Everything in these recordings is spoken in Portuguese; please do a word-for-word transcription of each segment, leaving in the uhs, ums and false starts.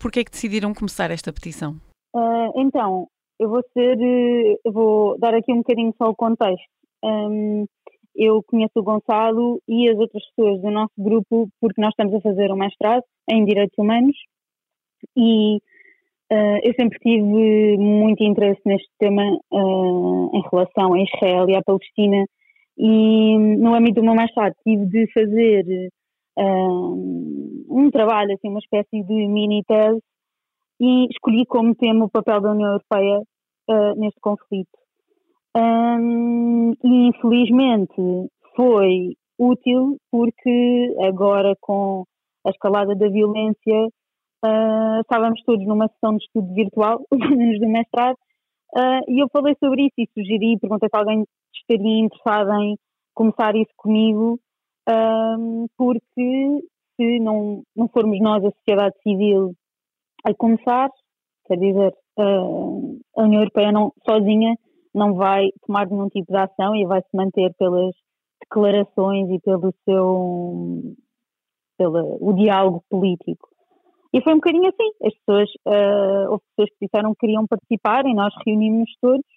porquê é que decidiram começar esta petição? Uh, então, eu vou ser, eu vou dar aqui um bocadinho só o contexto. Um, eu conheço o Gonçalo e as outras pessoas do nosso grupo porque nós estamos a fazer um mestrado em Direitos Humanos e uh, eu sempre tive muito interesse neste tema uh, em relação a Israel e à Palestina e no âmbito do meu mestrado tive de fazer uh, um trabalho, assim, uma espécie de mini-tese e escolhi como tema o papel da União Europeia uh, neste conflito. Um, e infelizmente foi útil porque agora com a escalada da violência uh, estávamos todos numa sessão de estudo virtual, pelo menos do mestrado, uh, e eu falei sobre isso e sugeri, perguntei se alguém estaria interessado em começar isso comigo, um, porque se não, não formos nós, a sociedade civil, a começar, quer dizer, uh, a União Europeia não, sozinha não vai tomar nenhum tipo de ação e vai se manter pelas declarações e pelo seu pelo, o diálogo político. E foi um bocadinho assim, as pessoas, uh, houve pessoas que disseram que queriam participar e nós reunimos-nos todos,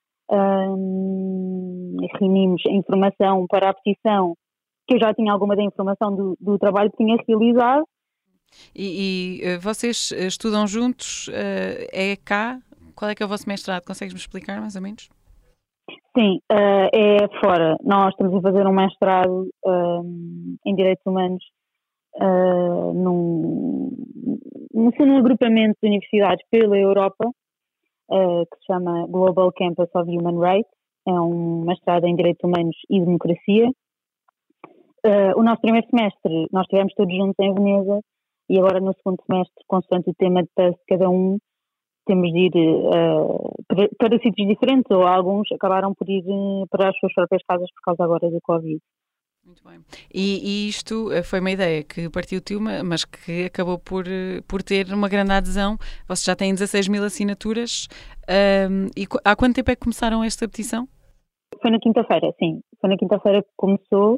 uh, reunimos a informação para a petição, que eu já tinha alguma da informação do, do trabalho que tinha realizado. E, e vocês estudam juntos, uh, é cá? Qual é que é o vosso mestrado? Consegues-me explicar mais ou menos? Sim, uh, é fora. Nós estamos a fazer um mestrado uh, em Direitos Humanos uh, num, num, num agrupamento de universidades pela Europa uh, que se chama Global Campus of Human Rights. É um mestrado em Direitos Humanos e Democracia. Uh, o nosso primeiro semestre nós estivemos todos juntos em Veneza e agora no segundo semestre, consoante o tema de tese de cada um, temos de ir uh, para, para sítios diferentes, ou alguns acabaram por ir uh, para as suas próprias casas por causa agora do Covid. Muito bem. E, e isto foi uma ideia que partiu de uma, mas que acabou por, por ter uma grande adesão. Vocês já têm dezasseis mil assinaturas. Um, e há quanto tempo é que começaram esta petição? Foi na quinta-feira, sim. Foi na quinta-feira que começou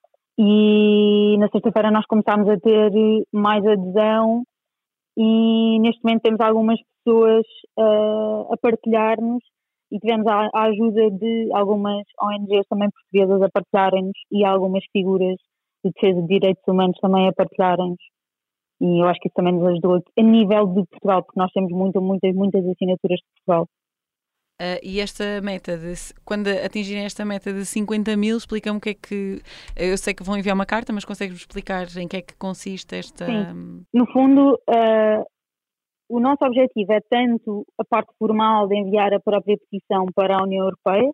e na sexta-feira nós começámos a ter mais adesão. E neste momento temos algumas pessoas uh, a partilhar-nos e tivemos a, a ajuda de algumas O N Gs também portuguesas a partilharem-nos e algumas figuras de defesa de direitos humanos também a partilharem-nos. E eu acho que isso também nos ajudou a nível de Portugal, porque nós temos muitas, muitas, muitas assinaturas de Portugal. Uh, e esta meta, de, quando atingirem esta meta de cinquenta mil, explica-me o que é que... Eu sei que vão enviar uma carta, mas consegues-me explicar em que é que consiste esta... Sim. No fundo, uh, o nosso objetivo é tanto a parte formal de enviar a própria petição para a União Europeia,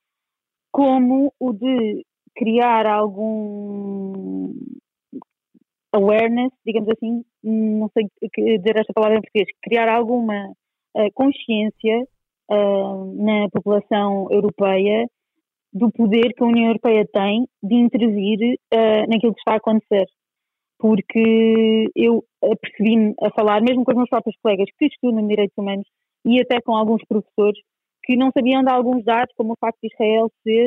como o de criar algum awareness, digamos assim, não sei dizer esta palavra em português, criar alguma uh, consciência Uh, na população europeia do poder que a União Europeia tem de intervir uh, naquilo que está a acontecer. Porque eu percebi-me a falar, mesmo com os meus próprios colegas que estudam em Direitos Humanos e até com alguns professores, que não sabiam de alguns dados, como o facto de Israel ser,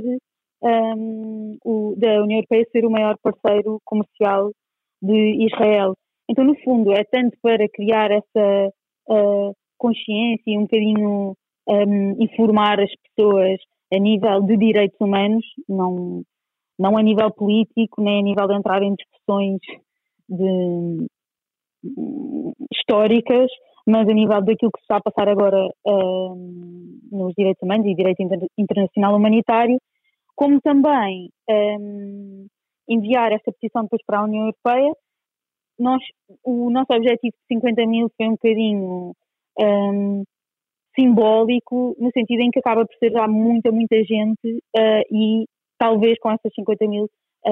um, o, da União Europeia ser o maior parceiro comercial de Israel. Então, no fundo, é tanto para criar essa uh, consciência e um bocadinho Um, informar as pessoas a nível de direitos humanos, não, não a nível político, nem a nível de entrar em discussões de, um, históricas, mas a nível daquilo que se está a passar agora um, nos direitos humanos e direito inter- internacional humanitário, como também um, enviar esta petição depois para a União Europeia. Nós, o nosso objetivo de cinquenta mil foi um bocadinho um, simbólico, no sentido em que acaba por ser já muita, muita gente uh, e talvez com essas cinquenta mil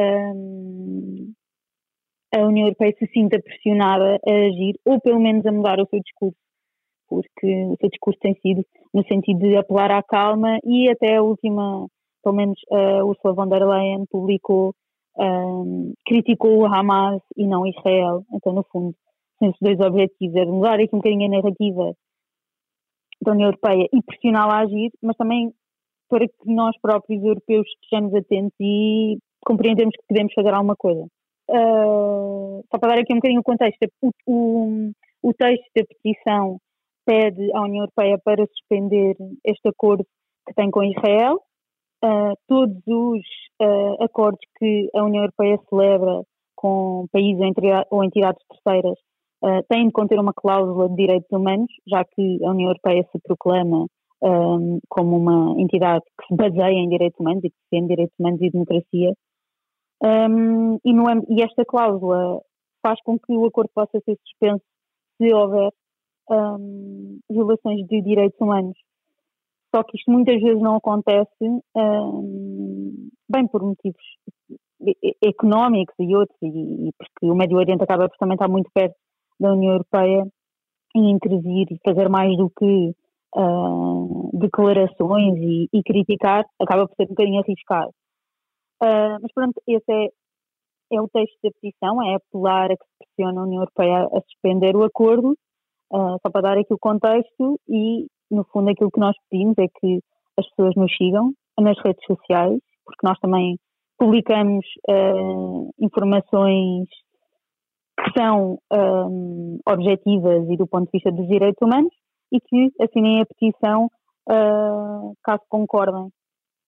um, a União Europeia se sinta pressionada a agir, ou pelo menos a mudar o seu discurso, porque o seu discurso tem sido no sentido de apelar à calma e até a última, pelo menos a Ursula von der Leyen publicou, um, criticou o Hamas e não Israel. Então, no fundo, são esses dois objetivos, é de mudar aqui um bocadinho a narrativa da União Europeia e pressioná-la a agir, mas também para que nós próprios europeus estejamos atentos e compreendemos que podemos fazer alguma coisa. Uh, só para dar aqui um bocadinho o contexto, o, o, o texto da petição pede à União Europeia para suspender este acordo que tem com Israel. Uh, todos os uh, acordos que a União Europeia celebra com países ou entidades terceiras uh, têm de conter uma cláusula de direitos humanos, já que a União Europeia se proclama um, como uma entidade que se baseia em direitos humanos e que defende direitos humanos e democracia. Um, e, no, e esta cláusula faz com que o acordo possa ser suspenso se houver um, violações de direitos humanos. Só que isto muitas vezes não acontece, um, bem por motivos económicos e outros, e, e porque o Médio Oriente acaba por também estar muito perto da União Europeia e intervir e fazer mais do que uh, declarações e, e criticar, acaba por ser um bocadinho arriscado. Uh, mas pronto, esse é, é o texto da petição, é apelar a que se pressione a União Europeia a suspender o acordo, uh, só para dar aqui o contexto, e no fundo aquilo que nós pedimos é que as pessoas nos sigam nas redes sociais, porque nós também publicamos uh, informações que são um, objetivas e do ponto de vista dos direitos humanos, e que assinem a petição uh, caso concordem